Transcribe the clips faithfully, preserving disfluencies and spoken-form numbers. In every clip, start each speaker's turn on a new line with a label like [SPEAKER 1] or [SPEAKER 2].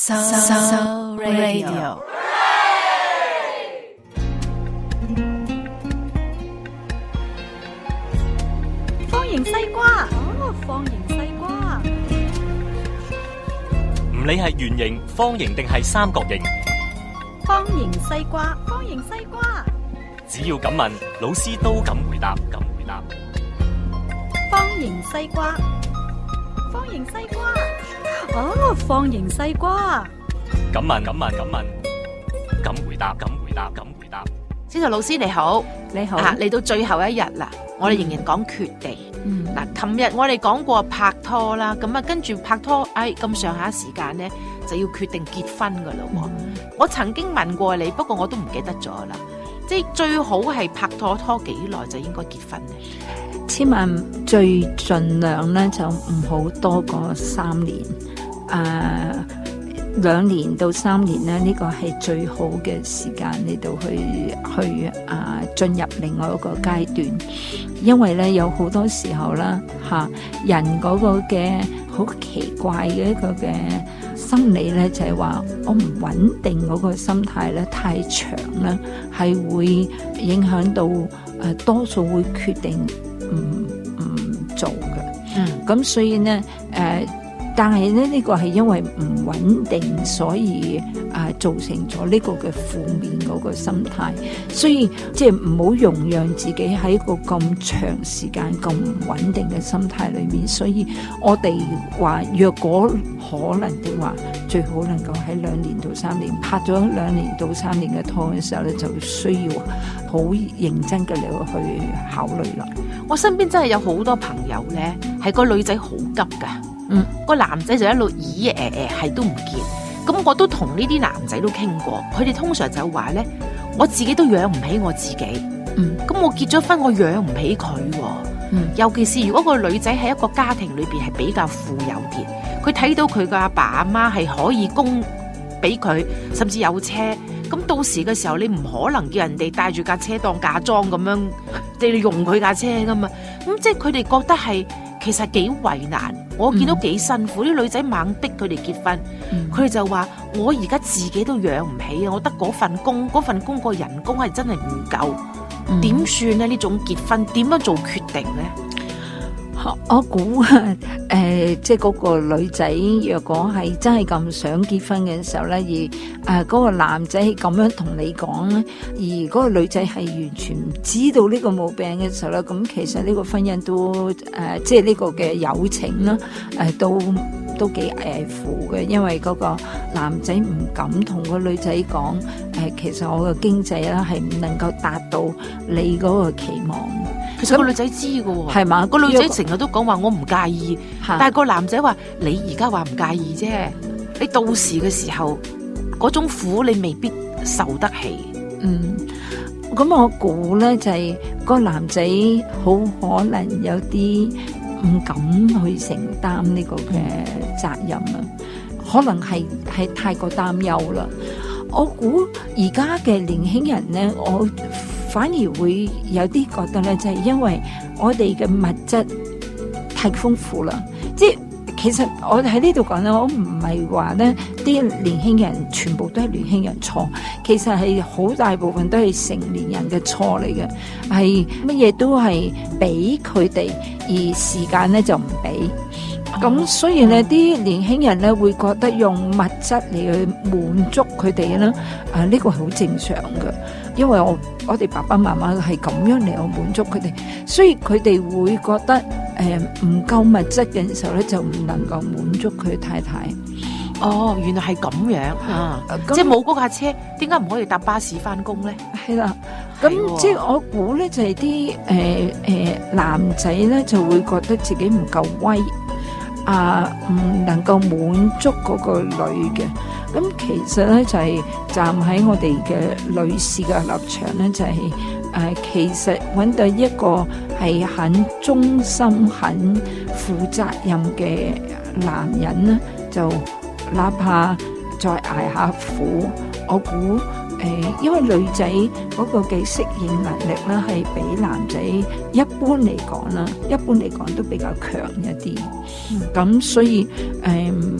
[SPEAKER 1] So, so Radio。
[SPEAKER 2] 方形西瓜，哦，方形西瓜。
[SPEAKER 3] 唔理係圓形、方形定係三角形，
[SPEAKER 2] 方形西瓜，方形西瓜。
[SPEAKER 3] 只要敢問，老師都敢回答，敢回答。
[SPEAKER 2] 方形西瓜，方形西瓜。哦，方形西瓜。
[SPEAKER 3] 敢問，敢問，敢問，敢回答，敢回答，敢回答。
[SPEAKER 4] 司徒老師你好，
[SPEAKER 2] 你好。
[SPEAKER 4] 啊，嚟到最後一日啦，我哋仍然講決定。
[SPEAKER 2] 嗯，
[SPEAKER 4] 嗱，琴日我哋講過拍拖啦，咁啊跟住拍拖，哎咁上下時間咧就要決定結婚噶啦。嗯、我曾經問過你，不過我都唔記得咗啦。即係最好係拍拖拖幾耐就應該結婚咧？
[SPEAKER 5] 千萬最盡量咧就唔好多過三年，誒兩年到三年咧呢、呢個係最好嘅時間嚟到去去啊進入另外一個階段，因為咧有好多時候啦嚇、啊、人嗰個嘅好奇怪嘅一個嘅心理咧就係、是、話我唔穩定嗰個心態咧太長啦，係會影響到誒、呃、多數會決定唔唔做嘅。嗯，咁所以咧誒。呃但係咧，呢、這個係因為唔穩定，所以啊造成咗呢個嘅負面嗰個心態，所以即係唔好容讓自己喺一個咁長時間咁唔穩定嘅心態裏面。所以我哋話，若果可能嘅話，最好能夠喺兩年到三年拍咗兩年到三年嘅拖嘅時候咧，就需要好認真嘅嚟去考慮啦。
[SPEAKER 4] 我身邊真係有好多朋友咧，係個女仔好急噶。嗯，個男仔就一路咦誒誒係都唔結，咁我都同呢啲男仔都傾過，佢哋通常就話咧，我自己都養唔起我自己，嗯，咁我結咗婚我養唔起佢，嗯，尤其是如果個女仔喺一個家庭裏邊係比較富有啲，佢睇到佢嘅阿爸阿媽係可以供俾佢，甚至有車，咁到時嘅時候你唔可能叫人哋帶住架車當嫁妝咁樣，你用佢架車噶嘛，咁即係佢哋覺得係。其實幾為難，我見到幾辛苦，啲、嗯、女仔猛逼佢哋結婚，佢哋、嗯、就話我而家自己都養唔起啊！我得嗰份工，嗰份工個人工係真係唔夠，點、嗯、算呢？呢種結婚點樣做決定呢？
[SPEAKER 5] 我估誒、呃，即係嗰個女仔，若果係真係咁想結婚嘅時候咧，而誒嗰、呃嗰個男仔咁樣同你講咧，而嗰個女仔係完全唔知道呢個毛病嘅時候咧，咁其實呢個婚姻都誒、呃，即係呢個嘅友情啦，誒、呃、都都幾危乎嘅，因為嗰個男仔唔敢同個女仔講，誒、呃、其實我嘅經濟啦係唔能夠達到你嗰個期望。
[SPEAKER 4] 其實個女仔知㗎喎，
[SPEAKER 5] 係嘛？
[SPEAKER 4] 個女仔成日都講話我唔介意，
[SPEAKER 5] 但
[SPEAKER 4] 係個男仔話你而家話唔介意啫，你到時嘅時候嗰種苦你未必受得起。嗯，
[SPEAKER 5] 咁我估咧就係、是、個男仔好可能有啲唔敢去承擔呢個嘅責任啊，可能係係太過擔憂啦。我估而家嘅年輕人咧，我反而會有啲覺得咧，就係、是、因為我哋嘅物質太豐富啦。即係其實我喺呢度講咧，我唔係話咧啲年輕人全部都係年輕人錯，其實係好大部分都係成年人嘅錯嚟嘅，係乜嘢都係俾佢哋，而時間咧就唔俾。咁所以咧，啲年輕人咧會覺得用物質嚟去滿足佢哋啦，啊呢個係好正常嘅，因為我我哋爸爸媽媽係咁樣嚟去滿足佢哋，所以佢哋會覺得誒唔夠物質嘅時候咧，就唔能夠滿足佢太太。
[SPEAKER 4] 哦，原來係咁樣啊！即係冇嗰架車，點解唔可以搭巴士翻工咧？
[SPEAKER 5] 係啦，咁即係我估咧就係啲誒誒男仔咧就會覺得自己唔夠威。啊，唔能夠滿足嗰個女嘅，咁其實咧就係、是、站喺我哋嘅女士嘅立場咧，就係、是、誒、呃，其實揾到一個係很忠心、很負責任嘅男人咧，就哪怕再捱下苦，我估。誒，因為女仔嗰個嘅適應能力咧，係比男仔一般嚟講啦，一般嚟講都比較強一啲。咁、嗯、所以誒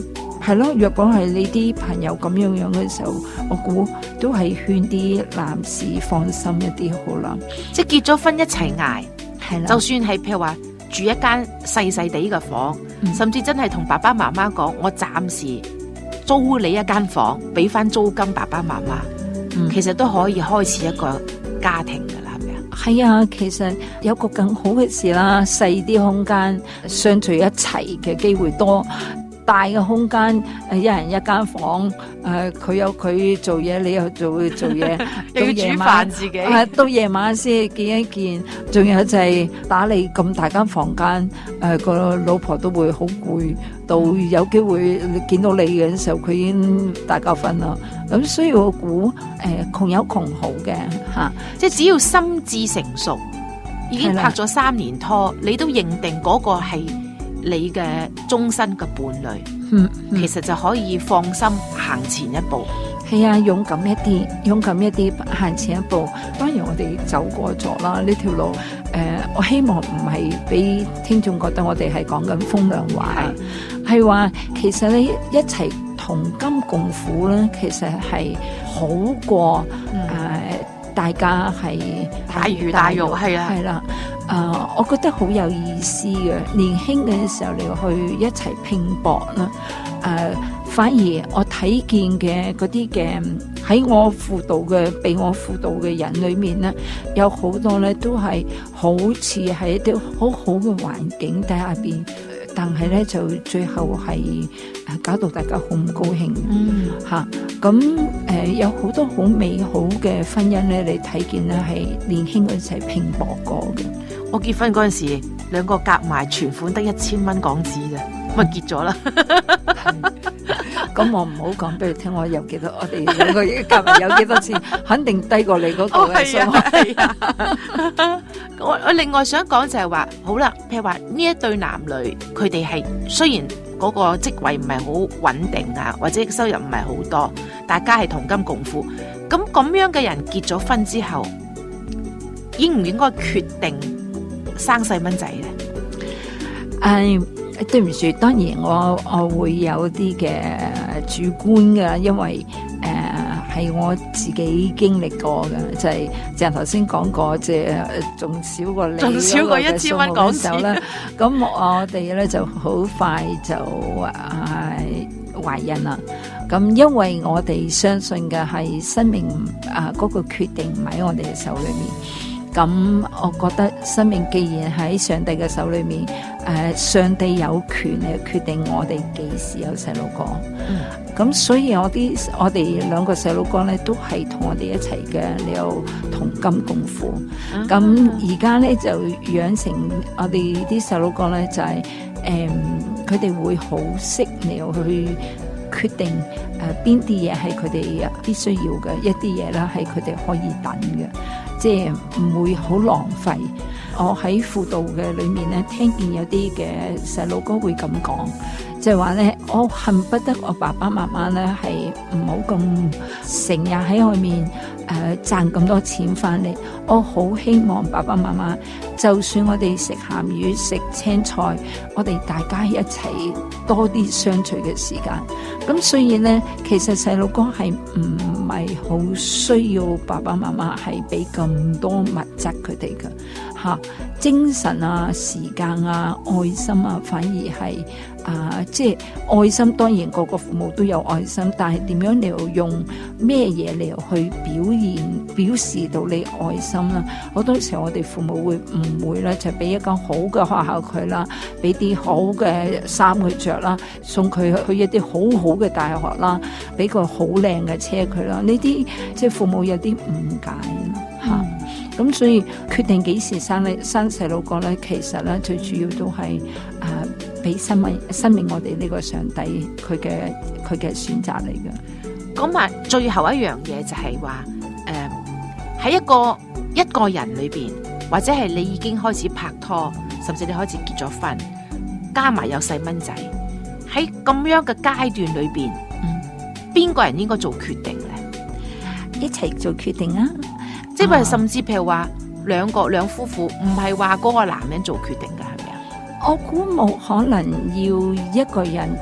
[SPEAKER 5] 係咯，若果係你啲朋友咁樣樣嘅時候，我估都係勸啲男士放心一啲好啦。
[SPEAKER 4] 即係結咗婚一齊捱，
[SPEAKER 5] 係啦，
[SPEAKER 4] 就算係譬如話住一間細細地嘅房，
[SPEAKER 5] 嗯
[SPEAKER 4] 甚至真係同爸爸媽媽講，我暫時租你一間房，俾翻租金爸爸媽媽，
[SPEAKER 5] 嗯
[SPEAKER 4] 其實都可以開始一個家庭噶啦，係咪啊？
[SPEAKER 5] 係啊，其實有個更好嘅事啦，細啲空間相聚一齊嘅機會多。大嘅空間，誒一人一間房，誒佢有佢做嘢，你又做做嘢，
[SPEAKER 4] 又要煮飯自己，
[SPEAKER 5] 啊到夜晚先見一見。仲有就係打理咁大間房間，誒個老婆都會好攰，到有機會你見到你嘅時候，佢已經大覺瞓啦。咁所以我估誒窮有窮好嘅嚇，
[SPEAKER 4] 即係只要心智成熟，已經拍咗三年拖，你都認定嗰個係你嘅終身嘅伴侶，
[SPEAKER 5] 嗯嗯、
[SPEAKER 4] 其實就可以放心行前一步。
[SPEAKER 5] 係啊，勇敢一啲，勇敢一啲行前一步。當然我哋走過咗啦呢條路，誒、呃，我希望唔係俾聽眾覺得我哋係講緊風涼話，係話其實你一齊同甘共苦咧，其實係好過誒、嗯呃、大家係
[SPEAKER 4] 大魚大肉，係啊，
[SPEAKER 5] 係啦。誒、uh，我覺得好有意思嘅。年輕嘅時候你去一齊拼搏啦，誒、uh，反而我睇見嘅嗰啲嘅喺我輔導嘅，俾我輔導嘅人裏面咧，有好多咧都係好似喺一啲好好嘅環境底下邊，但係咧就最後係誒搞到大家好唔高興。嗯，嚇咁誒有好多好美好嘅婚姻咧，你睇見咧係年輕嗰陣時拼搏過嘅。
[SPEAKER 4] 我結婚嗰陣時，兩個夾埋存款得一千蚊港紙咋，咪結咗啦。
[SPEAKER 5] 咁我唔好講俾你聽，我有幾多，我哋兩個夾埋有幾多錢，肯定低過你嗰個嘅數。
[SPEAKER 4] 係啊，我我另外想講就係話，好啦，譬如話呢一對男女，佢哋係雖然嗰個職位唔係好穩定啊，或者收入唔係好多，大家係同甘共苦。咁咁樣嘅人結咗婚之後，應唔應該決定生細蚊仔咧？
[SPEAKER 5] 誒、uh, 對唔住，當然我我會有啲嘅主觀㗎，因為誒係、uh, 我自己經歷過嘅，就係就係頭先講過，即係仲少過你，
[SPEAKER 4] 仲少過一千蚊港紙
[SPEAKER 5] 啦。咁我哋咧就好快就誒、uh, 懷孕啦。咁因為我哋相信嘅係生命啊嗰、uh, 個決定唔喺我哋嘅手裏面。咁我覺得生命既然喺上帝嘅手裏面，誒、呃，上帝有權嚟決定我哋幾時有細路哥。咁、嗯、所以我啲我哋兩個細路哥咧都係同我哋一齊嘅，你有同甘共苦。咁而家咧就養成我哋啲細路哥咧就係、是、誒，佢、呃、哋會好識嚟去決定誒邊啲嘢係佢哋必須要嘅，一啲嘢咧係佢哋可以等嘅。即係唔會好浪費。我喺輔導嘅裏面咧，聽見有啲嘅細路哥會咁講，即係話咧，我恨不得我爸爸媽媽咧係唔好咁成日喺外面誒賺咁多錢翻嚟。我好希望爸爸媽媽，就算我哋食鹹魚食青菜，我哋大家一齊多啲相處嘅時間。咁所以咧，其實細路哥係唔係好需要爸爸媽媽係俾咁多物質佢哋嘅嚇，精神啊、時間啊、愛心啊，反而係啊，即係愛心。當然個個父母都有愛心，但係點樣你要用咩嘢嚟去表現表示到你愛心啦？好多時候我哋父母會誤會咧，就俾一間好嘅學校佢啦，俾啲好嘅衫佢着啦，送佢去一啲好好嘅大學啦，俾個好靚嘅車佢啦。呢啲即係父母有啲誤解吓。咁、嗯啊、所以決定幾時生咧生細路哥咧，其實咧最主要都係誒俾生命生命我哋呢個上帝佢嘅佢嘅選擇嚟嘅。
[SPEAKER 4] 咁埋最後一樣嘢就係話誒喺一個一個人裏邊，或者係你已經開始拍拖，甚至你開始結咗婚，加埋有細蚊仔，喺咁樣嘅階段裏邊，邊、嗯、個人應該做決定咧？
[SPEAKER 5] 一齊做決定啊！
[SPEAKER 4] 即係甚至譬如話兩個兩夫婦，唔係話嗰個男人做決定㗎，係咪啊？
[SPEAKER 5] 我估冇可能要一個人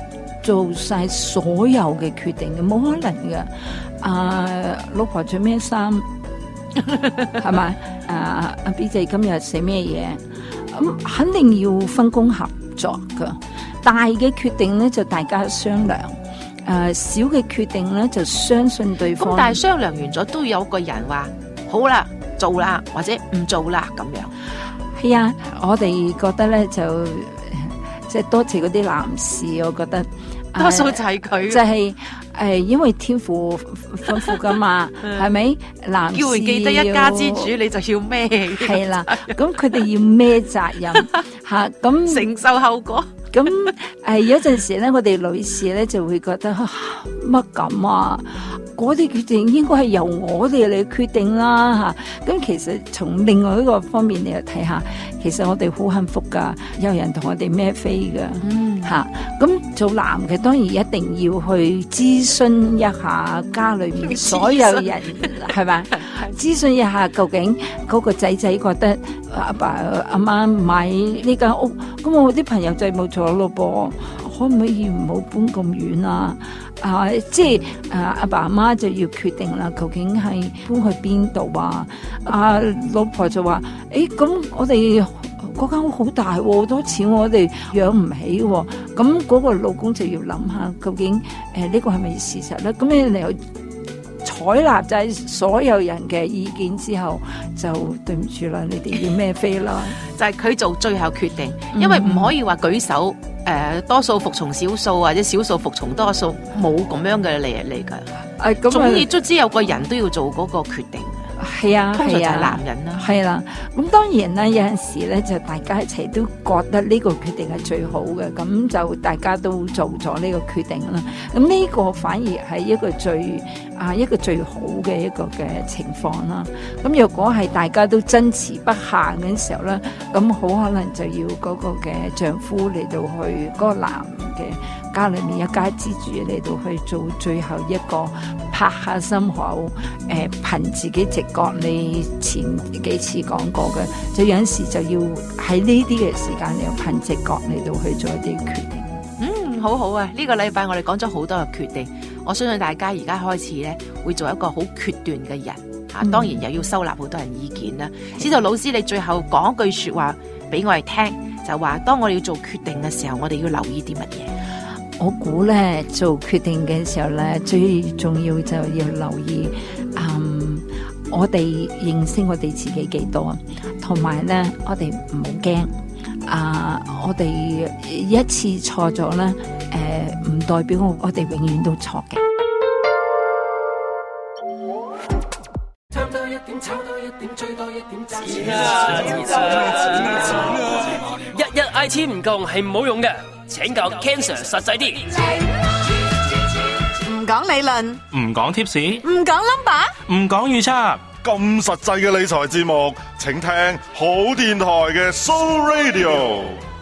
[SPEAKER 5] 做晒所有嘅決定嘅，冇可能嘅。啊，老婆着咩衫，係咪？啊，阿 B 仔今日食咩嘢？咁、嗯、肯定要分工合作噶。大嘅決定咧就大家商量，誒、呃，小嘅決定咧就相信對方。
[SPEAKER 4] 咁但係商量完咗都有個人話好啦，做啦，或者唔做啦咁樣。
[SPEAKER 5] 係啊，我哋覺得咧就即係多謝嗰啲男士，我覺得
[SPEAKER 4] 多數就係佢，
[SPEAKER 5] 就係、是。誒、呃，因為天父吩咐噶嘛，係咪？男士
[SPEAKER 4] 叫人記得一家之主，你就要孭。
[SPEAKER 5] 係啦，咁佢哋要孭責任吓，咁、啊、
[SPEAKER 4] 承受後果。
[SPEAKER 5] 咁誒、呃，有陣時咧，我哋女士咧就會覺得乜咁啊？嗰啲決定應該係由我哋嚟決定啦吓。咁、啊、其實從另外一個方面嚟睇下，其實我哋好幸福噶，有人同我哋孭飛噶。嗯，吓咁、啊、做男嘅當然一定要去諮詢一下家裏面所有人，係咪？諮詢一下究竟嗰個仔仔覺得阿爸阿媽買呢間屋，咁我啲朋友仔冇錯咯噃，可唔可以唔好搬咁遠啊？啊，即係啊，阿爸阿媽就要決定啦，究竟係搬去邊度啊？啊，老婆就話：誒，咁我哋嗰間屋好大，好多錢我哋養唔起，咁嗰個老公就要諗下，究竟誒呢個係咪事實咧？咁你又採納就係所有人嘅意見之後，就對唔住啦，你哋要孭飛啦。
[SPEAKER 4] 就係佢做最後決定，因為唔可以話舉手，誒、呃，多數服從少數或者少數服從多數，冇咁樣嘅嚟嚟噶。誒，咁總之卒之有個人都要做嗰個決定。
[SPEAKER 5] 係啊，
[SPEAKER 4] 通常就係男人啦。
[SPEAKER 5] 係啦、啊，咁當然啦，有陣時咧就大家一齊都覺得呢個決定係最好嘅，咁就大家都做咗呢個決定啦。咁呢個反而係一個最啊一個最好嘅一個嘅情況啦。咁若果係大家都爭持不下嘅時候咧，咁好可能就要嗰個嘅丈夫嚟到去嗰、嗰個男嘅家裏面一家之主嚟到去做最後一個拍下心口，誒、呃、憑自己直覺，你前幾次講過嘅，就有陣時就要喺呢啲嘅時間，你要憑直覺嚟到去做一啲決定。
[SPEAKER 4] 嗯，好好啊！呢、呢個禮拜我哋講咗好多嘅決定，我相信大家而家開始咧會做一個好決斷嘅人啊！當然又要收納好多人意見啦。司徒老師，你最後講一句說話俾我哋聽，就話當我哋要做決定嘅時候，我哋要留意啲乜嘢？
[SPEAKER 5] 我估咧做決定嘅時候咧，最重要就要留意，嗯，我哋認識我哋自己幾多，同埋咧我哋唔好驚，啊，我哋一次錯咗咧，誒、呃，唔代表我我哋永遠都錯嘅。差多一點，差多一點，最多一點，錢啊錢啊錢啊！
[SPEAKER 6] 一一 I T 唔夠係唔好用嘅。請教 Cancer 實際啲，
[SPEAKER 1] 唔講理論，
[SPEAKER 7] 唔講貼士，
[SPEAKER 1] 唔講 number，
[SPEAKER 7] 唔講預測，
[SPEAKER 8] 咁實際嘅理財節目，請聽好電台嘅 Soul Radio。